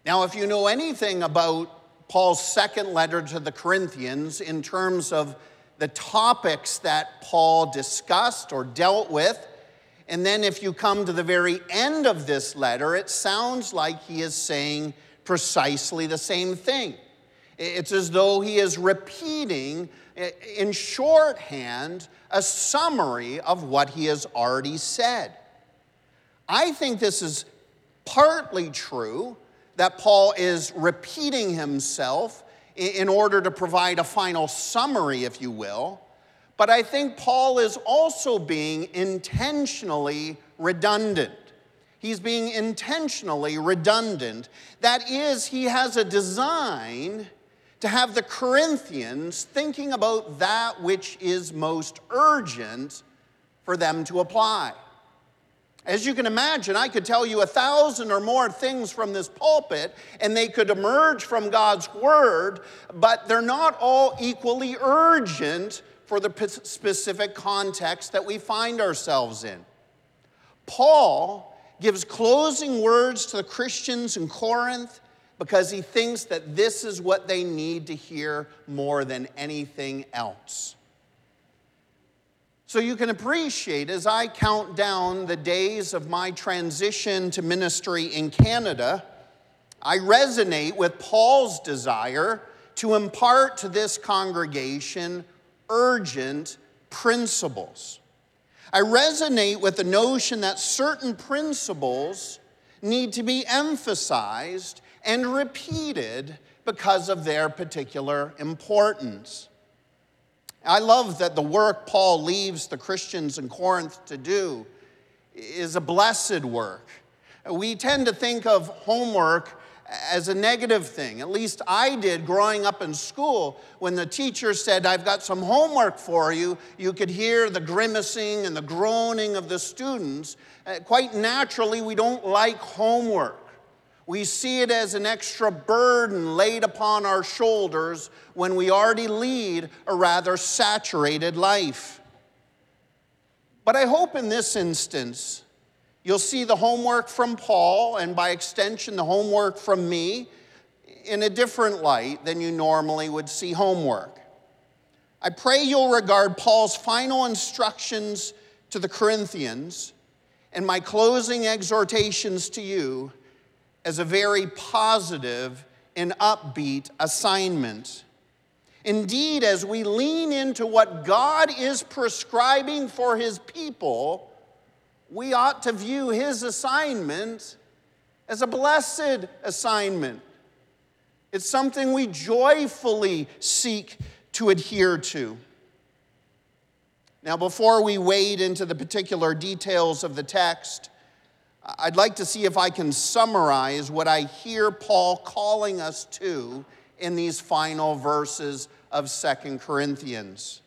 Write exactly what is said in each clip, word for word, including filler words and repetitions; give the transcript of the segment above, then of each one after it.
Now, if you know anything about Paul's second letter to the Corinthians in terms of the topics that Paul discussed or dealt with, and then if you come to the very end of this letter, it sounds like he is saying precisely the same thing. It's as though he is repeating in shorthand a summary of what he has already said. I think this is partly true, that Paul is repeating himself in order to provide a final summary, if you will. But I think Paul is also being intentionally redundant. He's being intentionally redundant. That is, he has a design to have the Corinthians thinking about that which is most urgent for them to apply. As you can imagine, I could tell you a thousand or more things from this pulpit, and they could emerge from God's word, but they're not all equally urgent for the specific context that we find ourselves in. Paul gives closing words to the Christians in Corinth because he thinks that this is what they need to hear more than anything else. So you can appreciate, as I count down the days of my transition to ministry in Canada, I resonate with Paul's desire to impart to this congregation urgent principles. I resonate with the notion that certain principles need to be emphasized and repeated because of their particular importance. I love that the work Paul leaves the Christians in Corinth to do is a blessed work. We tend to think of homework as a negative thing. At least I did growing up in school. When the teacher said, "I've got some homework for you," you could hear the grimacing and the groaning of the students. Quite naturally, we don't like homework. We see it as an extra burden laid upon our shoulders when we already lead a rather saturated life. But I hope in this instance, you'll see the homework from Paul, and by extension, the homework from me, in a different light than you normally would see homework. I pray you'll regard Paul's final instructions to the Corinthians and my closing exhortations to you as a very positive and upbeat assignment. Indeed, as we lean into what God is prescribing for his people, we ought to view his assignment as a blessed assignment. It's something we joyfully seek to adhere to. Now, before we wade into the particular details of the text, I'd like to see if I can summarize what I hear Paul calling us to in these final verses of Second Corinthians.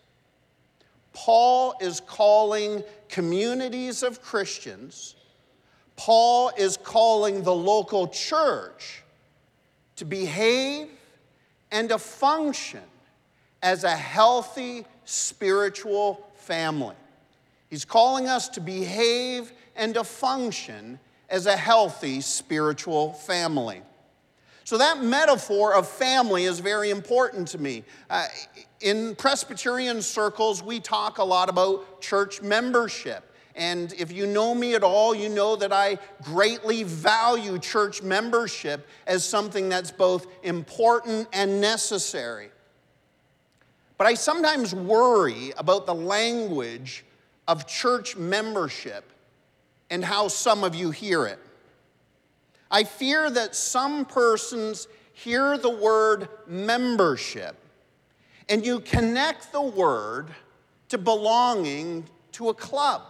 Paul is calling communities of Christians, Paul is calling the local church to behave and to function as a healthy spiritual family. He's calling us to behave and to function as a healthy spiritual family. So that metaphor of family is very important to me. Uh, in Presbyterian circles, we talk a lot about church membership. And if you know me at all, you know that I greatly value church membership as something that's both important and necessary. But I sometimes worry about the language of church membership and how some of you hear it. I fear that some persons hear the word membership and you connect the word to belonging to a club.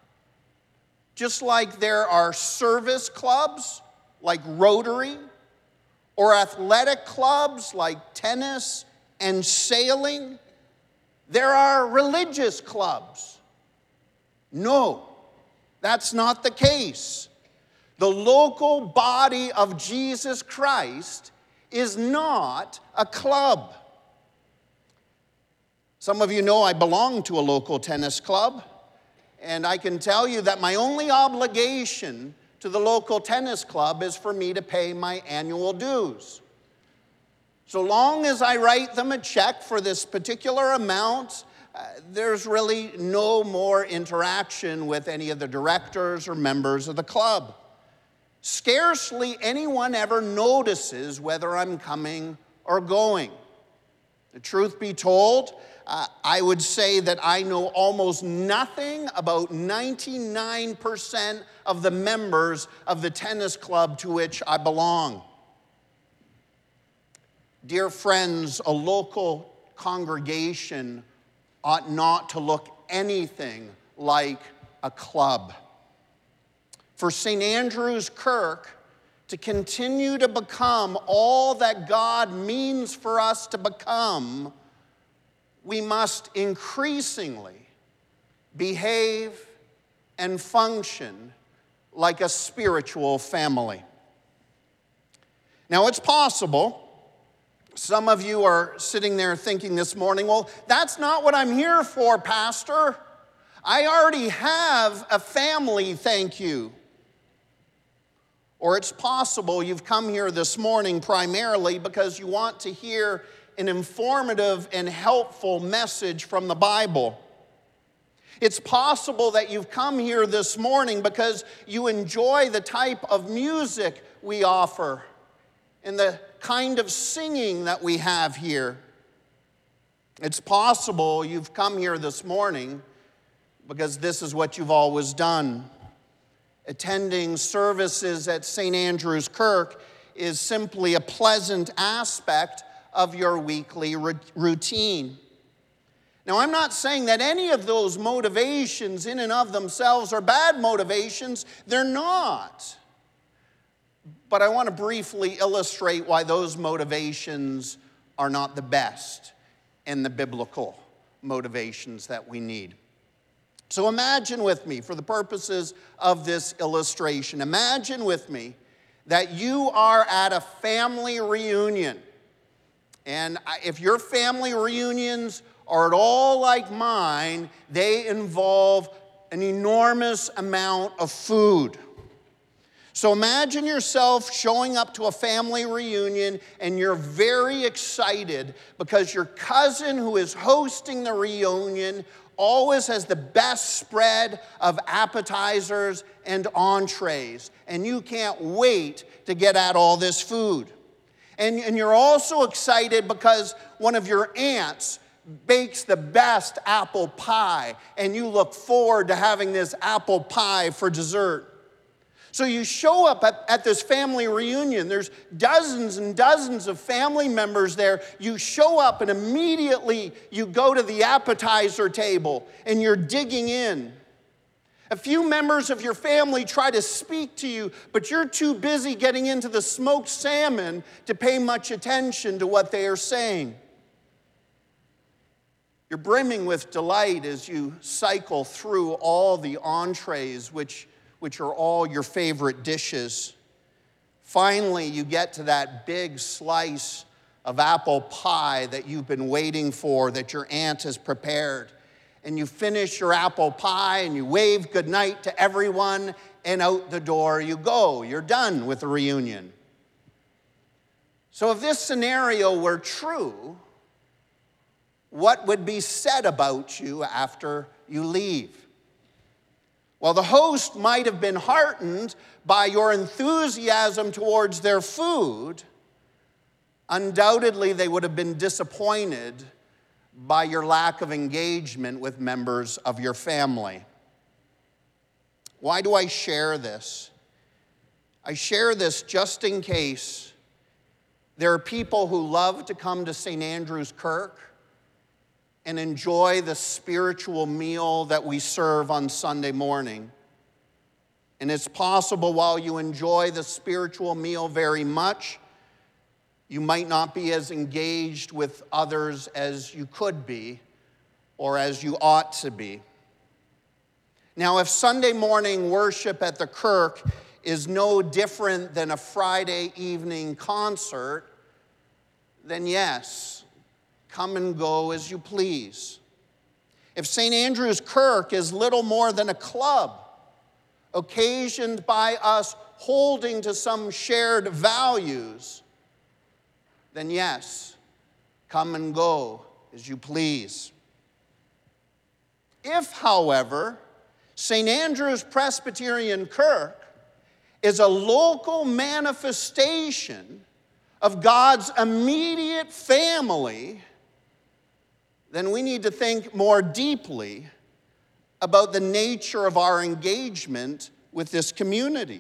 Just like there are service clubs like Rotary or athletic clubs like tennis and sailing, there are religious clubs. No, that's not the case. The local body of Jesus Christ is not a club. Some of you know I belong to a local tennis club, and I can tell you that my only obligation to the local tennis club is for me to pay my annual dues. So long as I write them a check for this particular amount, uh, there's really no more interaction with any of the directors or members of the club. Scarcely anyone ever notices whether I'm coming or going. The truth be told, uh, I would say that I know almost nothing about ninety-nine percent of the members of the tennis club to which I belong. Dear friends, a local congregation ought not to look anything like a club. For Saint Andrew's Kirk to continue to become all that God means for us to become, we must increasingly behave and function like a spiritual family. Now, it's possible some of you are sitting there thinking this morning, well, that's not what I'm here for, Pastor. I already have a family, thank you. Or it's possible you've come here this morning primarily because you want to hear an informative and helpful message from the Bible. It's possible that you've come here this morning because you enjoy the type of music we offer and the kind of singing that we have here. It's possible you've come here this morning because this is what you've always done. Attending services at Saint Andrew's Kirk is simply a pleasant aspect of your weekly routine. Now, I'm not saying that any of those motivations in and of themselves are bad motivations. They're not. But I want to briefly illustrate why those motivations are not the best and the biblical motivations that we need. So imagine with me, for the purposes of this illustration, imagine with me that you are at a family reunion. And if your family reunions are at all like mine, they involve an enormous amount of food. So imagine yourself showing up to a family reunion and you're very excited because your cousin who is hosting the reunion always has the best spread of appetizers and entrees, and you can't wait to get at all this food. And, and you're also excited because one of your aunts bakes the best apple pie, and you look forward to having this apple pie for dessert. So you show up at, at this family reunion. There's dozens and dozens of family members there. You show up and immediately you go to the appetizer table and you're digging in. A few members of your family try to speak to you, but you're too busy getting into the smoked salmon to pay much attention to what they are saying. You're brimming with delight as you cycle through all the entrees, which which are all your favorite dishes. Finally, you get to that big slice of apple pie that you've been waiting for, that your aunt has prepared. And you finish your apple pie and you wave goodnight to everyone, and out the door you go. You're done with the reunion. So if this scenario were true, what would be said about you after you leave? Well, the host might have been heartened by your enthusiasm towards their food. Undoubtedly, they would have been disappointed by your lack of engagement with members of your family. Why do I share this? I share this just in case there are people who love to come to Saint Andrew's Kirk and enjoy the spiritual meal that we serve on Sunday morning. And it's possible while you enjoy the spiritual meal very much, you might not be as engaged with others as you could be or as you ought to be. Now, if Sunday morning worship at the Kirk is no different than a Friday evening concert, then yes, come and go as you please. If Saint Andrew's Kirk is little more than a club occasioned by us holding to some shared values, then yes, come and go as you please. If, however, Saint Andrew's Presbyterian Kirk is a local manifestation of God's immediate family, then we need to think more deeply about the nature of our engagement with this community.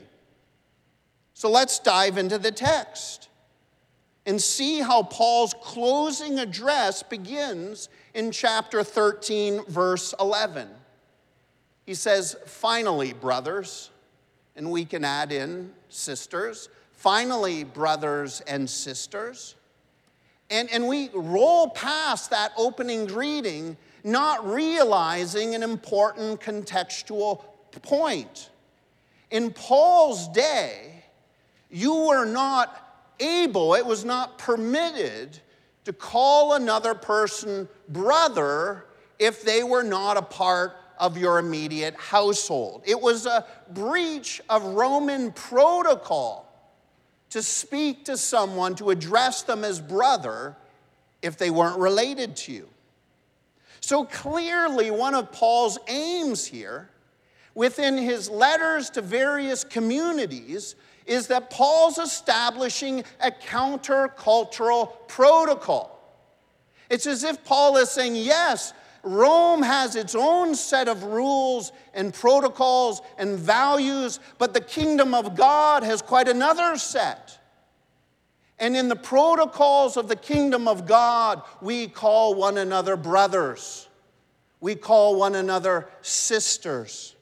So let's dive into the text and see how Paul's closing address begins in chapter thirteen, verse eleven. He says, "Finally, brothers," and we can add in sisters, "finally, brothers and sisters." And, and we roll past that opening greeting, not realizing an important contextual point. In Paul's day, you were not able, it was not permitted to call another person brother if they were not a part of your immediate household. It was a breach of Roman protocol to speak to someone, to address them as brother if they weren't related to you. So clearly, one of Paul's aims here, within his letters to various communities, is that Paul's establishing a countercultural protocol. It's as if Paul is saying, yes, Rome has its own set of rules and protocols and values, but the kingdom of God has quite another set. And in the protocols of the kingdom of God, we call one another brothers. We call one another sisters.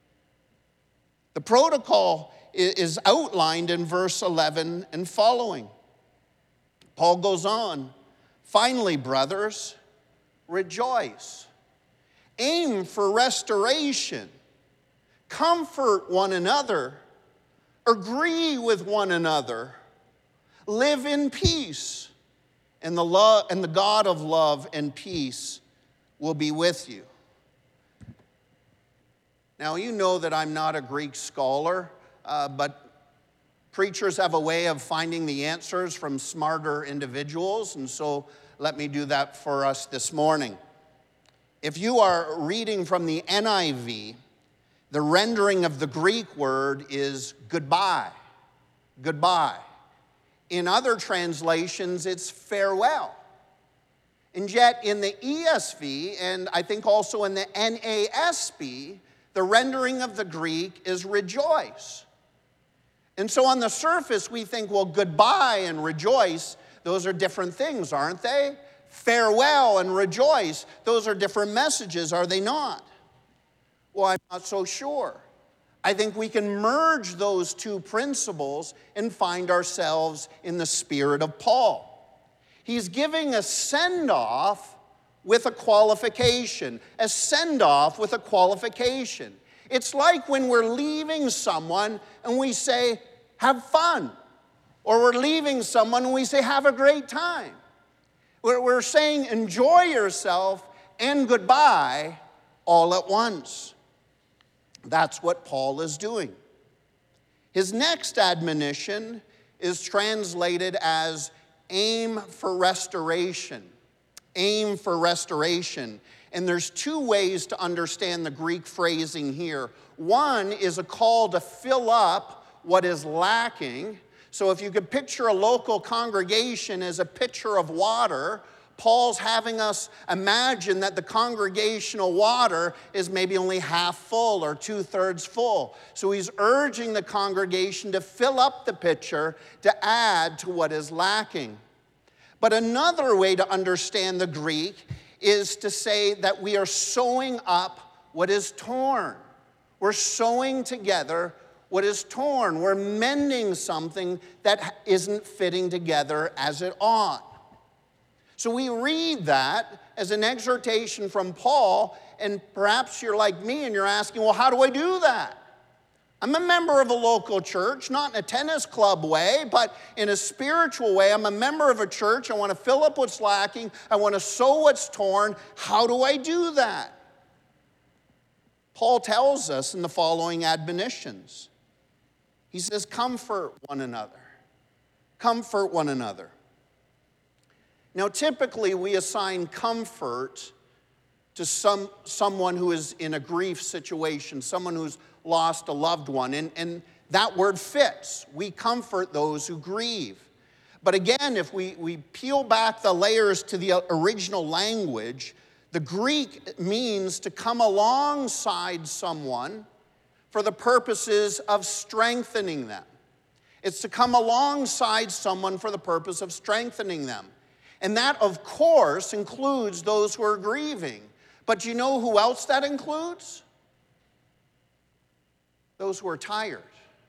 The protocol is outlined in verse eleven and following. Paul goes on, "Finally, brothers, rejoice. Aim for restoration. Comfort one another. Agree with one another. Live in peace. And the love and the God of love and peace will be with you." Now, you know that I'm not a Greek scholar, uh, but preachers have a way of finding the answers from smarter individuals, and so let me do that for us this morning. If you are reading from the N I V, the rendering of the Greek word is goodbye. Goodbye. In other translations, it's farewell. And yet in the E S V, and I think also in the N A S B, the rendering of the Greek is rejoice. And so on the surface, we think, well, goodbye and rejoice, those are different things, aren't they? Farewell and rejoice, those are different messages, are they not? Well, I'm not so sure. I think we can merge those two principles and find ourselves in the spirit of Paul. He's giving a send-off with a qualification, a send-off with a qualification. It's like when we're leaving someone and we say, have fun. Or we're leaving someone and we say, have a great time. We're, we're saying, enjoy yourself and goodbye all at once. That's what Paul is doing. His next admonition is translated as aim for restoration. Aim for restoration. And there's two ways to understand the Greek phrasing here. One is a call to fill up what is lacking. So if you could picture a local congregation as a pitcher of water, Paul's having us imagine that the congregational water is maybe only half full or two-thirds full. So he's urging the congregation to fill up the pitcher to add to what is lacking. But another way to understand the Greek is to say that we are sewing up what is torn. We're sewing together what is torn. We're mending something that isn't fitting together as it ought. So we read that as an exhortation from Paul, and perhaps you're like me and you're asking, well, how do I do that? I'm a member of a local church, not in a tennis club way, but in a spiritual way. I'm a member of a church. I want to fill up what's lacking. I want to sew what's torn. How do I do that? Paul tells us in the following admonitions. He says, comfort one another. Comfort one another. Now, typically, we assign comfort to some, someone who is in a grief situation, someone who's lost a loved one, and, and that word fits. We comfort those who grieve. But again, if we, we peel back the layers to the original language, the Greek means to come alongside someone for the purposes of strengthening them. It's to come alongside someone for the purpose of strengthening them. And that, of course, includes those who are grieving. But you know who else that includes? Those who are tired.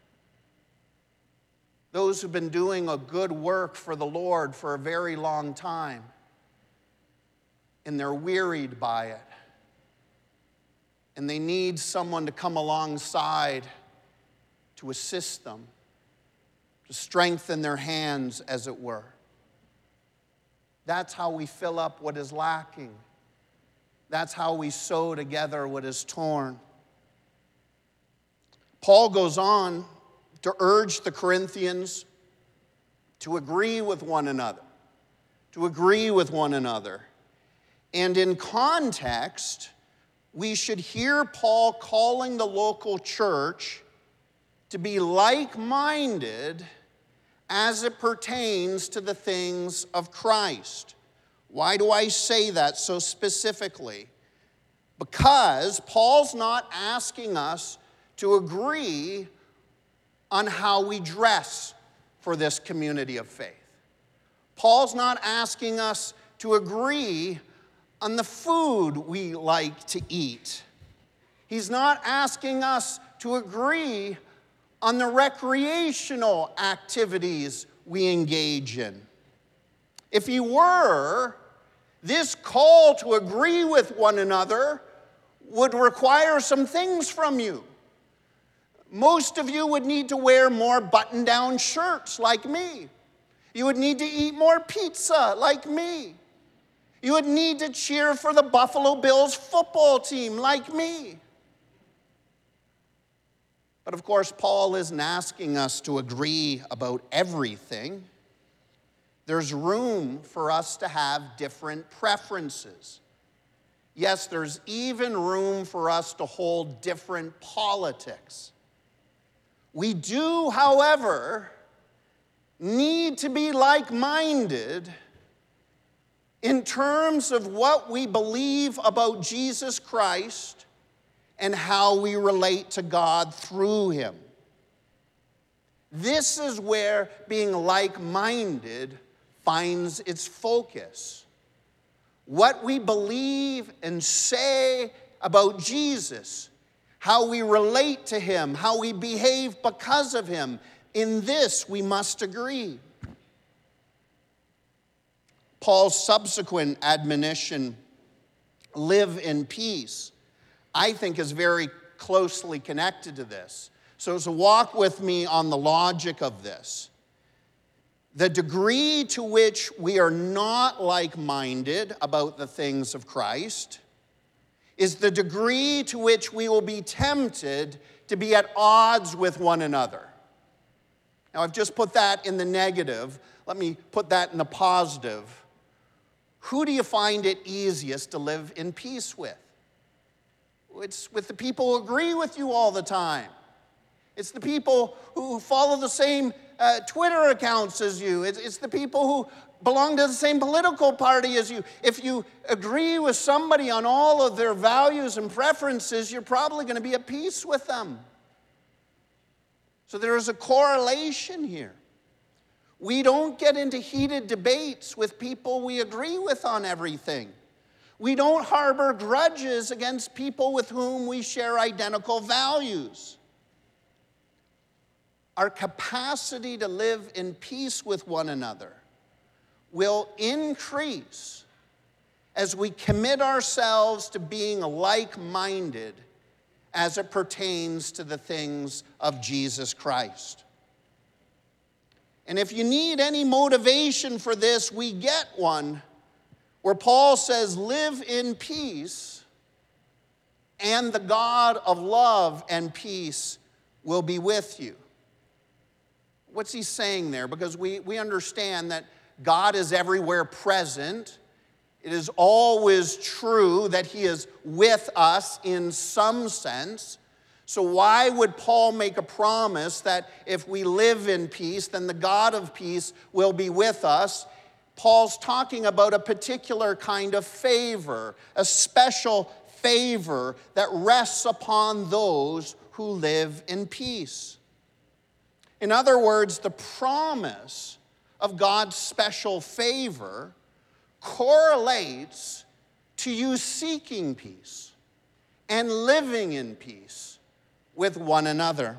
Those who've been doing a good work for the Lord for a very long time. And they're wearied by it. And they need someone to come alongside to assist them, to strengthen their hands, as it were. That's how we fill up what is lacking. That's how we sew together what is torn. Paul goes on to urge the Corinthians to agree with one another, to agree with one another. And in context, we should hear Paul calling the local church to be like-minded as it pertains to the things of Christ. Why do I say that so specifically? Because Paul's not asking us to agree on how we dress for this community of faith. Paul's not asking us to agree on the food we like to eat. He's not asking us to agree on the recreational activities we engage in. If he were, this call to agree with one another would require some things from you. Most of you would need to wear more button-down shirts like me. You would need to eat more pizza like me. You would need to cheer for the Buffalo Bills football team like me. But of course, Paul isn't asking us to agree about everything. There's room for us to have different preferences. Yes, there's even room for us to hold different politics. We do, however, need to be like-minded in terms of what we believe about Jesus Christ and how we relate to God through him. This is where being like-minded finds its focus. What we believe and say about Jesus, how we relate to him, how we behave because of him, in this we must agree. Paul's subsequent admonition, live in peace, I think is very closely connected to this. So, so walk with me on the logic of this. The degree to which we are not like-minded about the things of Christ is the degree to which we will be tempted to be at odds with one another. Now, I've just put that in the negative. Let me put that in the positive. Who do you find it easiest to live in peace with? It's with the people who agree with you all the time. It's the people who follow the same uh, Twitter accounts as you. It's, it's the people who belong to the same political party as you. If you agree with somebody on all of their values and preferences, you're probably going to be at peace with them. So there is a correlation here. We don't get into heated debates with people we agree with on everything. We don't harbor grudges against people with whom we share identical values. Our capacity to live in peace with one another will increase as we commit ourselves to being like-minded as it pertains to the things of Jesus Christ. And if you need any motivation for this, we get one where Paul says, live in peace and the God of love and peace will be with you. What's he saying there? Because we, we understand that God is everywhere present. It is always true that he is with us in some sense. So why would Paul make a promise that if we live in peace, then the God of peace will be with us? Paul's talking about a particular kind of favor, a special favor that rests upon those who live in peace. In other words, the promise of God's special favor correlates to you seeking peace and living in peace with one another.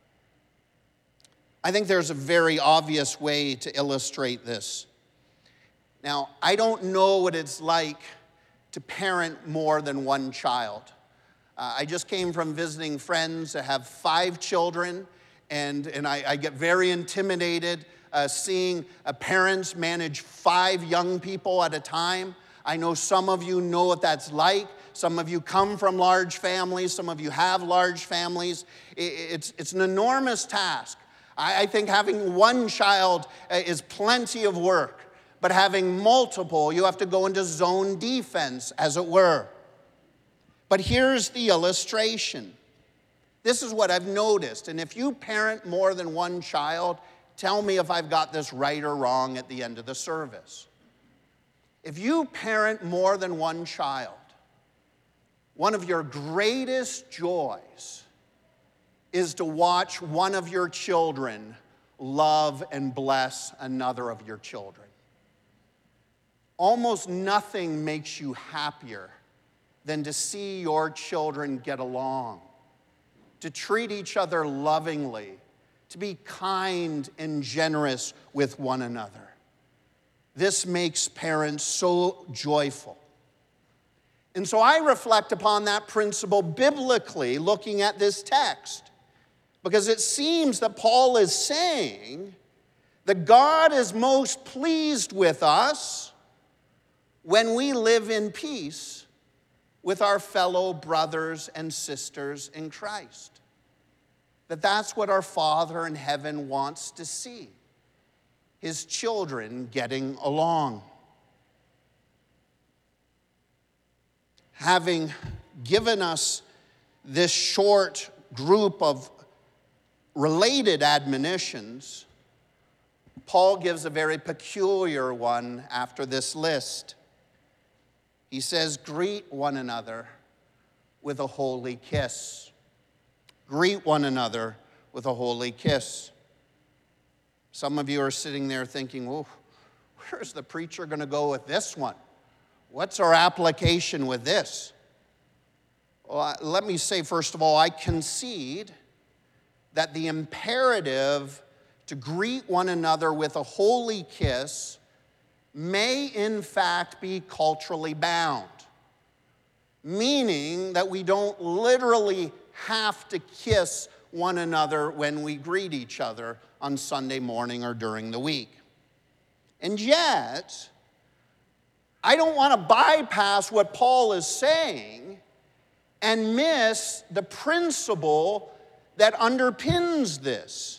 I think there's a very obvious way to illustrate this. Now, I don't know what it's like to parent more than one child. Uh, I just came from visiting friends that have five children, and, and I, I get very intimidated uh, seeing uh, parents manage five young people at a time. I know some of you know what that's like. Some of you come from large families. Some of you have large families. It's, it's an enormous task. I, I think having one child uh, is plenty of work, but having multiple, you have to go into zone defense, as it were. But here's the illustration. This is what I've noticed, and if you parent more than one child, tell me if I've got this right or wrong at the end of the service. If you parent more than one child, one of your greatest joys is to watch one of your children love and bless another of your children. Almost nothing makes you happier than to see your children get along, to treat each other lovingly, to be kind and generous with one another. This makes parents so joyful. And so I reflect upon that principle biblically, looking at this text, because it seems that Paul is saying that God is most pleased with us when we live in peace with our fellow brothers and sisters in Christ. That that's what our Father in heaven wants to see, his children getting along. Having given us this short group of related admonitions, Paul gives a very peculiar one after this list. He says, greet one another with a holy kiss. Greet one another with a holy kiss. Some of you are sitting there thinking, well, where's the preacher going to go with this one? What's our application with this? Well, let me say, first of all, I concede that the imperative to greet one another with a holy kiss may in fact be culturally bound, meaning that we don't literally have to kiss one another when we greet each other on Sunday morning or during the week. And yet, I don't want to bypass what Paul is saying and miss the principle that underpins this.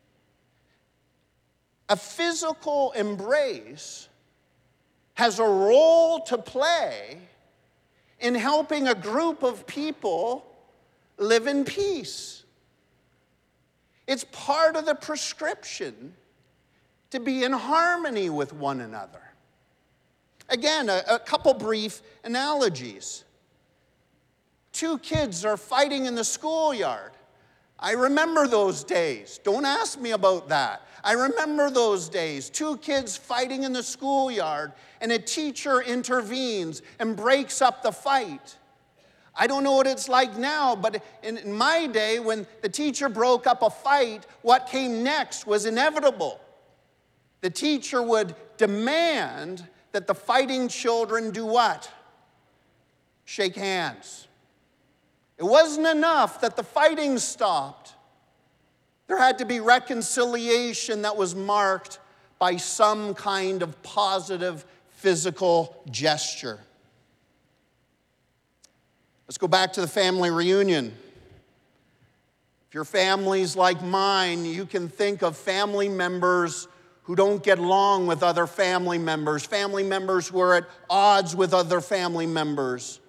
A physical embrace has a role to play in helping a group of people live in peace. It's part of the prescription to be in harmony with one another. Again, a, a couple brief analogies. Two kids are fighting in the schoolyard. I remember those days. Don't ask me about that. I remember those days. Two kids fighting in the schoolyard, and a teacher intervenes and breaks up the fight. I don't know what it's like now, but in my day, when the teacher broke up a fight, what came next was inevitable. The teacher would demand that the fighting children do what? Shake hands. It wasn't enough that the fighting stopped. There had to be reconciliation that was marked by some kind of positive physical gesture. Let's go back to the family reunion. If your family's like mine, you can think of family members who don't get along with other family members, family members who are at odds with other family members.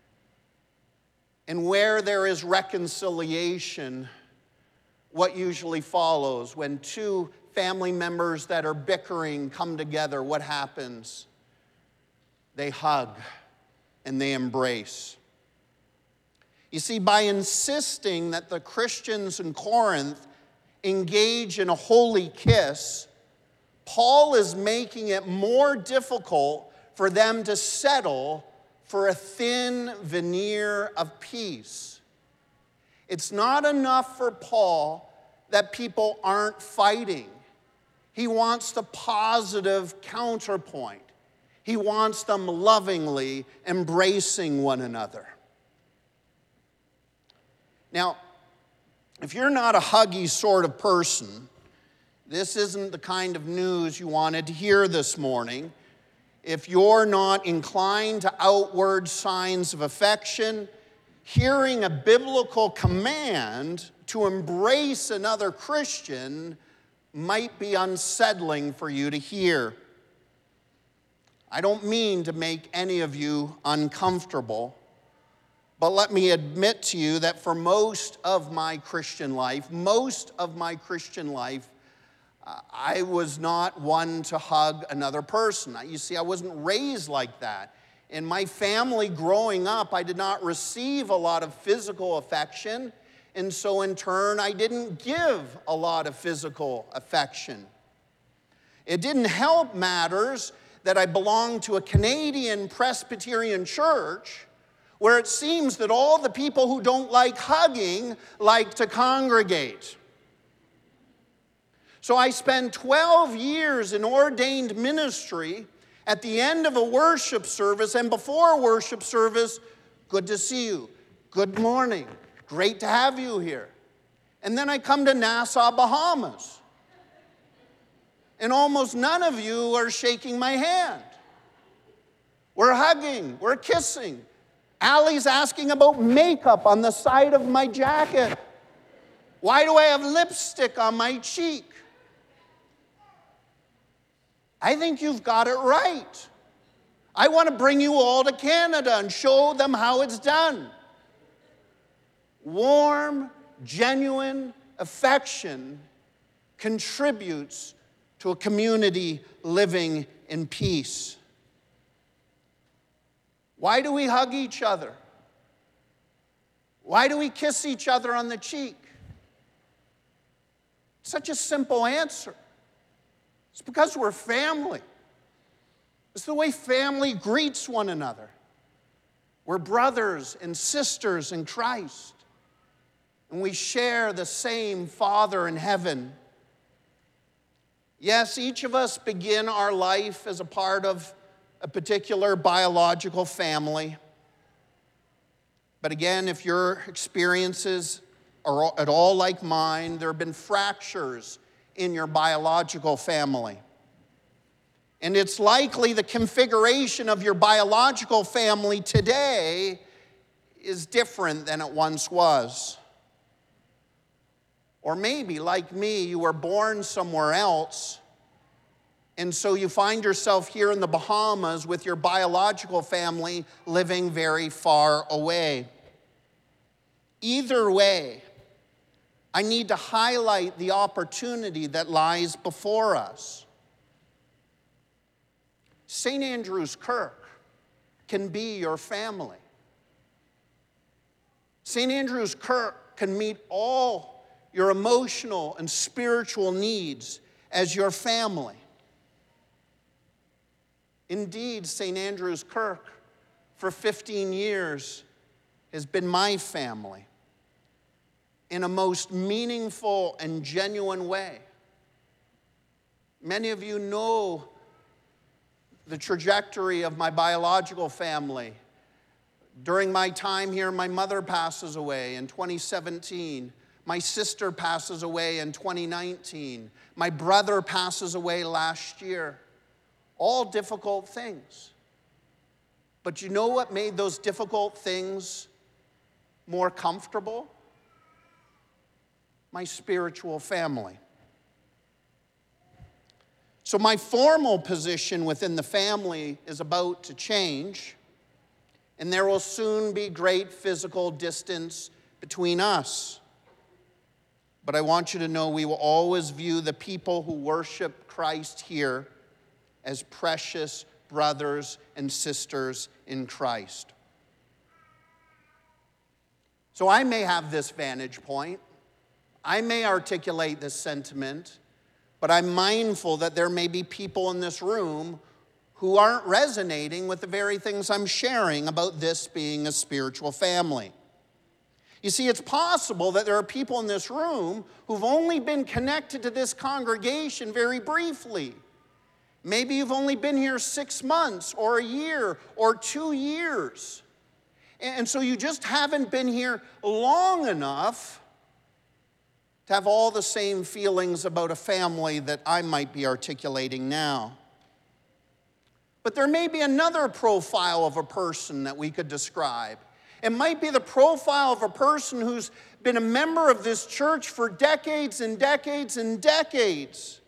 And where there is reconciliation, what usually follows? When two family members that are bickering come together, what happens? They hug and they embrace. You see, by insisting that the Christians in Corinth engage in a holy kiss, Paul is making it more difficult for them to settle for a thin veneer of peace. It's not enough for Paul that people aren't fighting. He wants the positive counterpoint. He wants them lovingly embracing one another. Now, if you're not a huggy sort of person, this isn't the kind of news you wanted to hear this morning. If you're not inclined to outward signs of affection, hearing a biblical command to embrace another Christian might be unsettling for you to hear. I don't mean to make any of you uncomfortable, but let me admit to you that for most of my Christian life, most of my Christian life, uh, I was not one to hug another person. You see, I wasn't raised like that. In my family growing up, I did not receive a lot of physical affection, and so in turn, I didn't give a lot of physical affection. It didn't help matters that I belonged to a Canadian Presbyterian church where it seems that all the people who don't like hugging like to congregate. So I spent twelve years in ordained ministry. At the end of a worship service and before worship service, good to see you, good morning, great to have you here. And then I come to Nassau, Bahamas, and almost none of you are shaking my hand. We're hugging, we're kissing. Allie's asking about makeup on the side of my jacket. Why do I have lipstick on my cheek? I think you've got it right. I want to bring you all to Canada and show them how it's done. Warm, genuine affection contributes to a community living in peace. Why do we hug each other? Why do we kiss each other on the cheek? Such a simple answer. It's because we're family. It's the way family greets one another. We're brothers and sisters in Christ, and we share the same Father in heaven. Yes, each of us begin our life as a part of a particular biological family. But again, if your experiences are at all like mine, there have been fractures in your biological family. And it's likely the configuration of your biological family today is different than it once was. Or maybe, like me, you were born somewhere else, and so you find yourself here in the Bahamas with your biological family living very far away. Either way, I need to highlight the opportunity that lies before us. Saint Andrew's Kirk can be your family. Saint Andrew's Kirk can meet all your emotional and spiritual needs as your family. Indeed, Saint Andrew's Kirk, for fifteen years, has been my family in a most meaningful and genuine way. Many of you know the trajectory of my biological family. During my time here, my mother passes away in twenty seventeen. My sister passes away in twenty nineteen. My brother passes away last year. All difficult things. But you know what made those difficult things more comfortable? My spiritual family. So my formal position within the family is about to change, and there will soon be great physical distance between us. But I want you to know we will always view the people who worship Christ here as precious brothers and sisters in Christ. So I may have this vantage point. I may articulate this sentiment, but I'm mindful that there may be people in this room who aren't resonating with the very things I'm sharing about this being a spiritual family. You see, it's possible that there are people in this room who've only been connected to this congregation very briefly. Maybe you've only been here six months or a year or two years. And so you just haven't been here long enough to have all the same feelings about a family that I might be articulating now. But there may be another profile of a person that we could describe. It might be the profile of a person who's been a member of this church for decades and decades and decades.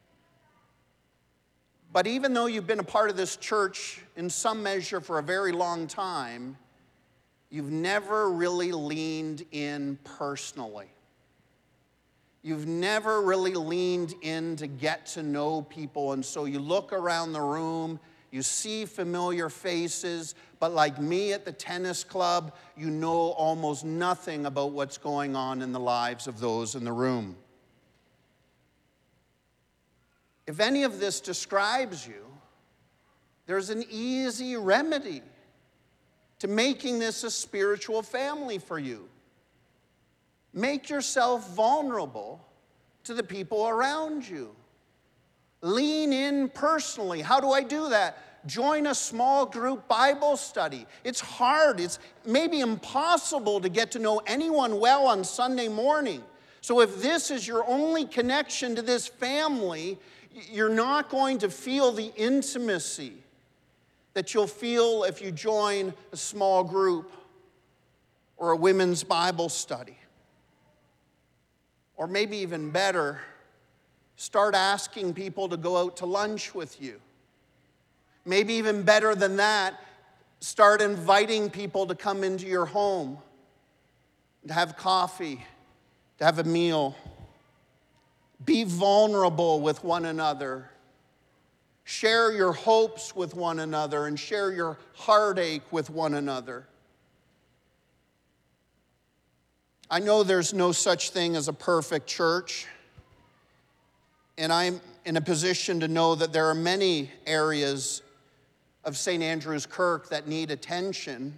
But even though you've been a part of this church in some measure for a very long time, you've never really leaned in personally. You've never really leaned in to get to know people, and so you look around the room, you see familiar faces, but like me at the tennis club, you know almost nothing about what's going on in the lives of those in the room. If any of this describes you, there's an easy remedy to making this a spiritual family for you. Make yourself vulnerable to the people around you. Lean in personally. How do I do that? Join a small group Bible study. It's hard. It's maybe impossible to get to know anyone well on Sunday morning. So if this is your only connection to this family, you're not going to feel the intimacy that you'll feel if you join a small group or a women's Bible study. Or maybe even better, start asking people to go out to lunch with you. Maybe even better than that, start inviting people to come into your home, to have coffee, to have a meal. Be vulnerable with one another. Share your hopes with one another and share your heartache with one another. I know there's no such thing as a perfect church, and I'm in a position to know that there are many areas of Saint Andrew's Kirk that need attention.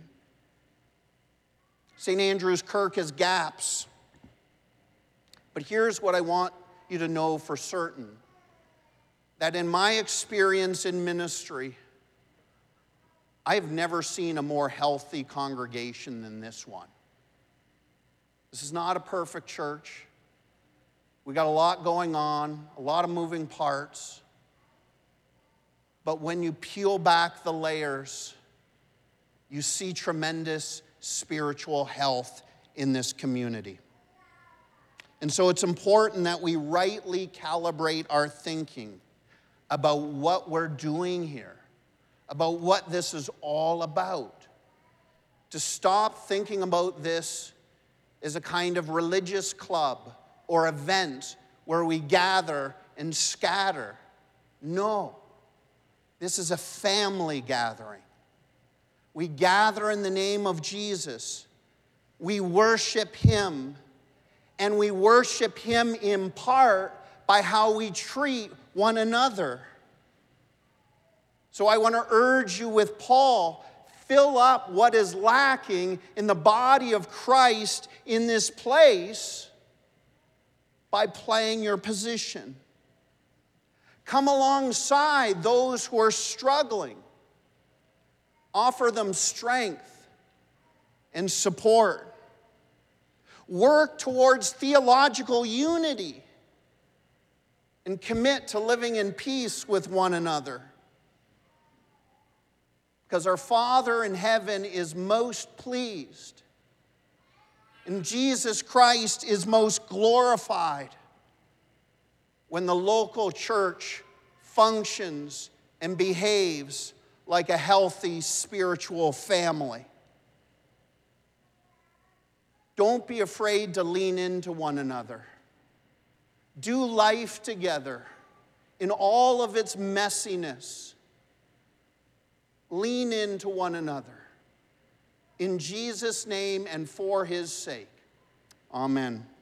Saint Andrew's Kirk has gaps. But here's what I want you to know for certain, that in my experience in ministry, I have never seen a more healthy congregation than this one. This is not a perfect church. We got a lot going on, a lot of moving parts. But when you peel back the layers, you see tremendous spiritual health in this community. And so it's important that we rightly calibrate our thinking about what we're doing here, about what this is all about. To stop thinking about this as a kind of religious club or event where we gather and scatter. No, this is a family gathering. We gather in the name of Jesus. We worship Him, and we worship Him in part by how we treat one another. So I want to urge you with Paul, fill up what is lacking in the body of Christ in this place by playing your position. Come alongside those who are struggling. Offer them strength and support. Work towards theological unity and commit to living in peace with one another. Because our Father in heaven is most pleased And Jesus Christ is most glorified when the local church functions and behaves like a healthy spiritual family. Don't be afraid to lean into one another. Do life together in all of its messiness. Lean into one another. In Jesus' name and for his sake. Amen.